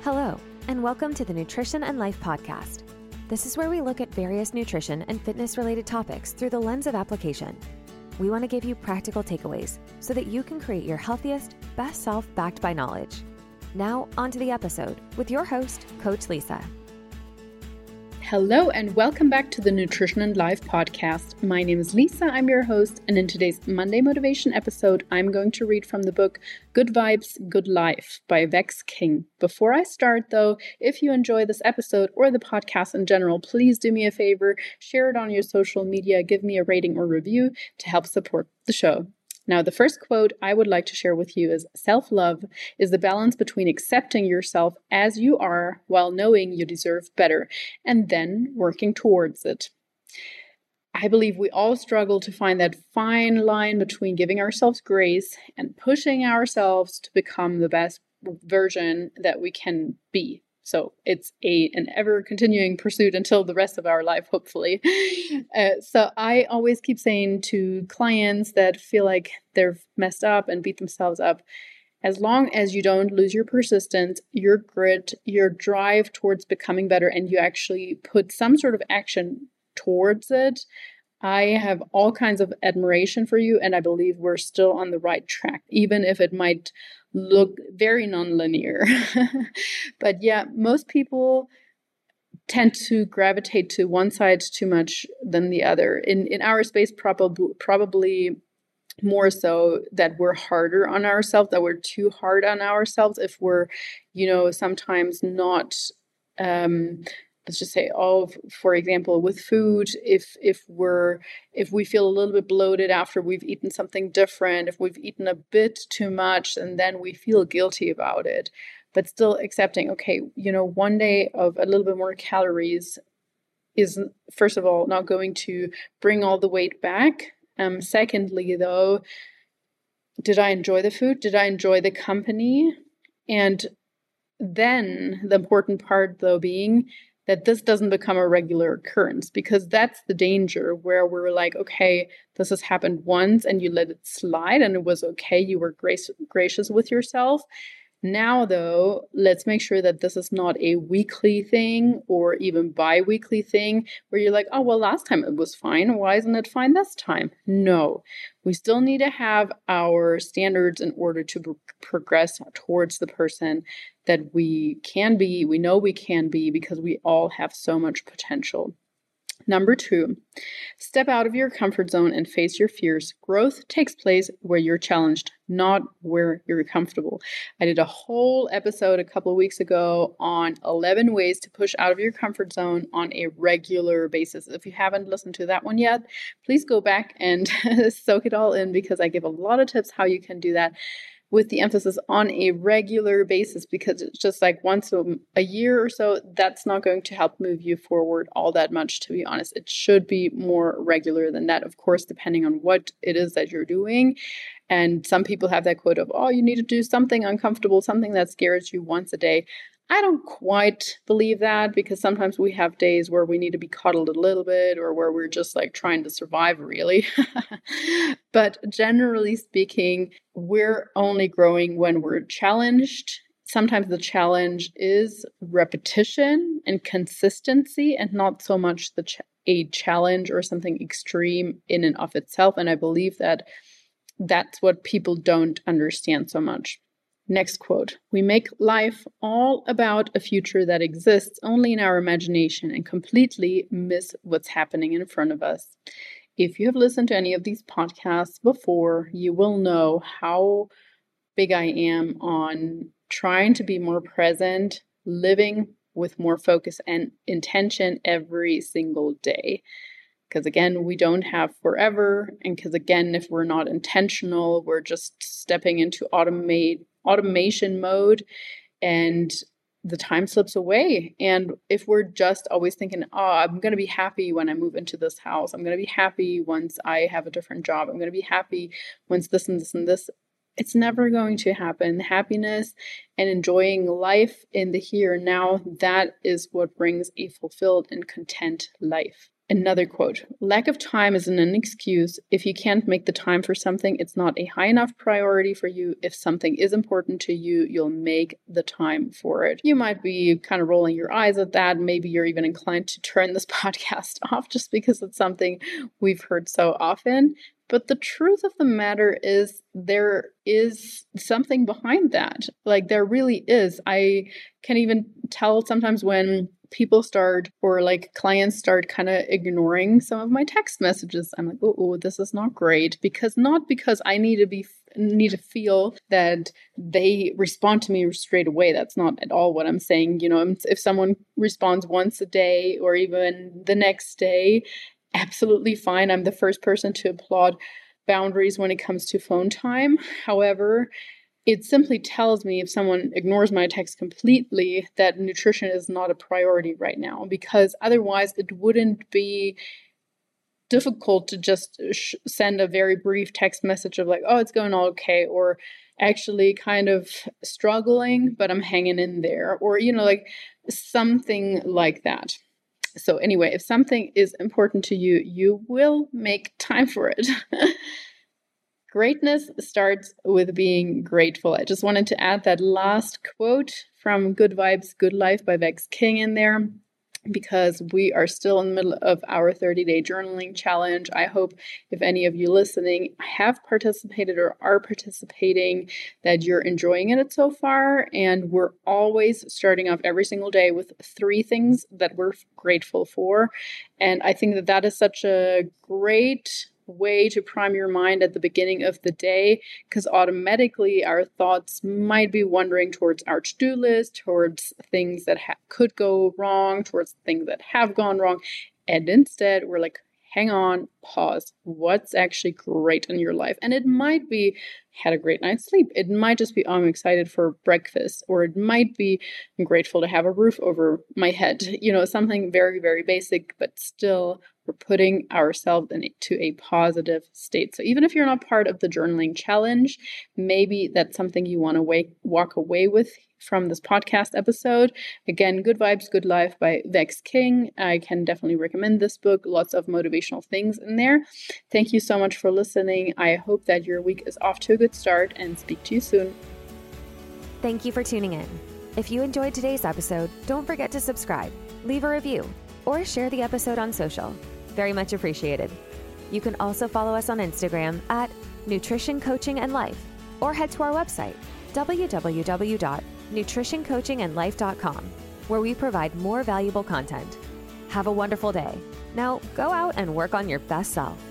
Hello, and welcome to the Nutrition and Life Podcast. This is where we look at various nutrition and fitness-related topics through the lens of application. We want to give you practical takeaways so that you can create your healthiest, best self backed by knowledge. Now, on to the episode with your host, Coach Lisa. Hello and welcome back to the Nutrition and Life Podcast. My name is Lisa, I'm your host, and in today's Monday Motivation episode, I'm going to read from the book Good Vibes, Good Life by Vex King. Before I start though, if you enjoy this episode or the podcast in general, please do me a favor, share it on your social media, give me a rating or review to help support the show. Now, the first quote I would like to share with you is, self-love is the balance between accepting yourself as you are while knowing you deserve better and then working towards it. I believe we all struggle to find that fine line between giving ourselves grace and pushing ourselves to become the best version that we can be. So it's an ever-continuing pursuit until the rest of our life, hopefully. So I always keep saying to clients that feel like they're messed up and beat themselves up, as long as you don't lose your persistence, your grit, your drive towards becoming better, and you actually put some sort of action towards it, I have all kinds of admiration for you, and I believe we're still on the right track, even if it might look very nonlinear. But yeah, most people tend to gravitate to one side too much than the other. In our space, probably more so that we're harder on ourselves, that we're too hard on ourselves if we're, sometimes not let's just say, for example, with food, if we feel a little bit bloated after we've eaten something different, if we've eaten a bit too much, and then we feel guilty about it, but still accepting, okay, one day of a little bit more calories is, first of all, not going to bring all the weight back. Secondly, though, did I enjoy the food? Did I enjoy the company? And then the important part, though, being that this doesn't become a regular occurrence, because that's the danger where we're like, okay, this has happened once and you let it slide and it was okay. You were gracious with yourself. Now, though, let's make sure that this is not a weekly thing or even bi-weekly thing where you're like, oh, well, last time it was fine. Why isn't it fine this time? No, we still need to have our standards in order to progress towards the person that we can be. We know we can be because we all have so much potential. Number 2, step out of your comfort zone and face your fears. Growth takes place where you're challenged, not where you're comfortable. I did a whole episode a couple of weeks ago on 11 ways to push out of your comfort zone on a regular basis. If you haven't listened to that one yet, please go back and soak it all in, because I give a lot of tips how you can do that, with the emphasis on a regular basis, because it's just like once a year or so, that's not going to help move you forward all that much, to be honest. It should be more regular than that, of course, depending on what it is that you're doing. And some people have that quote of, oh, you need to do something uncomfortable, something that scares you once a day. I don't quite believe that, because sometimes we have days where we need to be coddled a little bit, or where we're just like trying to survive, really. But generally speaking, we're only growing when we're challenged. Sometimes the challenge is repetition and consistency, and not so much a challenge or something extreme in and of itself. And I believe that that's what people don't understand so much. Next quote, we make life all about a future that exists only in our imagination and completely miss what's happening in front of us. If you have listened to any of these podcasts before, you will know how big I am on trying to be more present, living with more focus and intention every single day. Because again, we don't have forever. And because again, if we're not intentional, we're just stepping into automation mode, and the time slips away. And if we're just always thinking, oh, I'm going to be happy when I move into this house, I'm going to be happy once I have a different job, I'm going to be happy once this and this and this, it's never going to happen. Happiness and enjoying life in the here and now, that is what brings a fulfilled and content life. Another quote, lack of time isn't an excuse. If you can't make the time for something, it's not a high enough priority for you. If something is important to you, you'll make the time for it. You might be kind of rolling your eyes at that. Maybe you're even inclined to turn this podcast off just because it's something we've heard so often. But the truth of the matter is there is something behind that. Like there really is. I can even tell sometimes when people start or like clients start kind of ignoring some of my text messages. I'm like, oh, this is not great, not because I need to feel that they respond to me straight away. That's not at all what I'm saying. You know, if someone responds once a day or even the next day, absolutely fine. I'm the first person to applaud boundaries when it comes to phone time. However, it simply tells me if someone ignores my text completely that nutrition is not a priority right now, because otherwise it wouldn't be difficult to just send a very brief text message of like, oh, it's going all okay, or actually kind of struggling, but I'm hanging in there, or, you know, like something like that. So anyway, if something is important to you, you will make time for it. Greatness starts with being grateful. I just wanted to add that last quote from Good Vibes, Good Life by Vex King in there, because we are still in the middle of our 30-day journaling challenge. I hope if any of you listening have participated or are participating, that you're enjoying it so far. And we're always starting off every single day with 3 things that we're grateful for. And I think that is such a great way to prime your mind at the beginning of the day, because automatically our thoughts might be wandering towards our to-do list, towards things that could go wrong, towards things that have gone wrong. And instead we're like, hang on, pause. What's actually great in your life? And it might be had a great night's sleep. It might just be, oh, I'm excited for breakfast, or it might be I'm grateful to have a roof over my head. You know, something very, very basic, but still we're putting ourselves into a positive state. So even if you're not part of the journaling challenge, maybe that's something you want to walk away with from this podcast episode. Again, Good Vibes, Good Life by Vex King. I can definitely recommend this book. Lots of motivational things in there. Thank you so much for listening. I hope that your week is off to a good start, and speak to you soon. Thank you for tuning in. If you enjoyed today's episode, don't forget to subscribe, leave a review, or share the episode on social. Very much appreciated. You can also follow us on Instagram at Nutrition Coaching and Life, or head to our website, www.nutritioncoachingandlife.com, where we provide more valuable content. Have a wonderful day. Now go out and work on your best self.